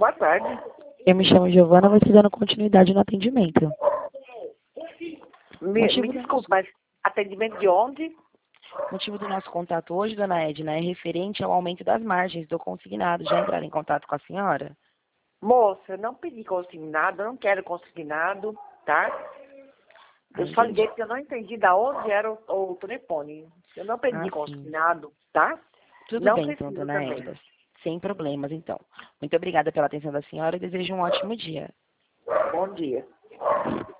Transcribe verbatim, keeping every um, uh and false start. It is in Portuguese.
boa tarde. Eu me chamo Giovana, vou te dando continuidade no atendimento. Me, me desculpe, mas atendimento de onde? O motivo do nosso contato hoje, dona Edna, é referente ao aumento das margens do consignado. Já entraram em contato com a senhora? Moça, eu não pedi consignado, eu não quero consignado, tá? Eu Ah, só entendi. liguei porque eu não entendi da onde era o, o telefone. Eu não pedi Ah, sim. consignado, tá? Tudo Não bem, então, preciso dona também. Edna. Sem problemas, então. Muito obrigada pela atenção da senhora e desejo um ótimo dia. Bom dia.